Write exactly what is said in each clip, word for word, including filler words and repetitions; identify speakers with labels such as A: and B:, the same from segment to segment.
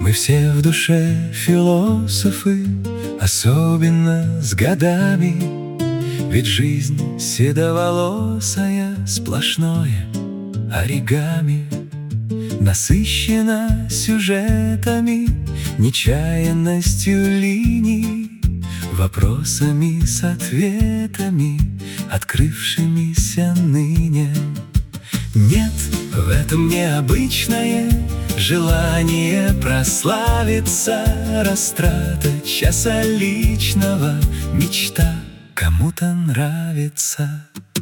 A: Мы все в душе философы, особенно с годами. Ведь жизнь седоволосая, сплошное оригами. Насыщена сюжетами, нечаянностью линий, вопросами с ответами, открывшимися ныне. Нет в этом необычное желание прославиться, растрата часа личного, мечта кому-то нравится.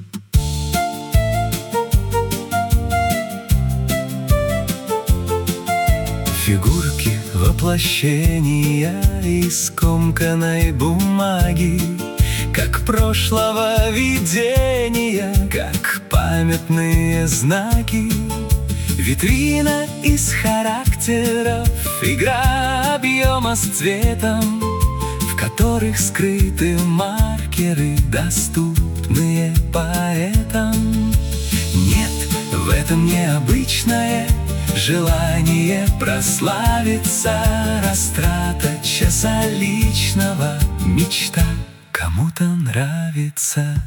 A: Фигурки воплощения из скомканной бумаги, как прошлого видения, как памятные знаки. Витрина из характеров, игра объема с цветом, в которых скрыты маркеры, доступные поэтам. Нет в этом необычное желание прославиться, растрата часа личного, мечта кому-то нравится.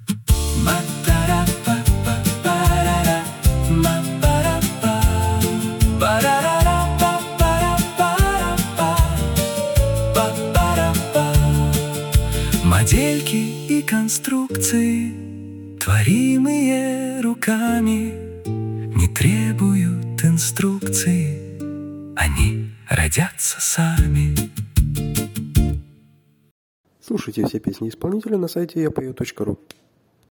A: Модельки и конструкции, творимые руками, не требуют инструкции, они родятся сами.
B: Слушайте все песни исполнителя на сайте я пою точка ру.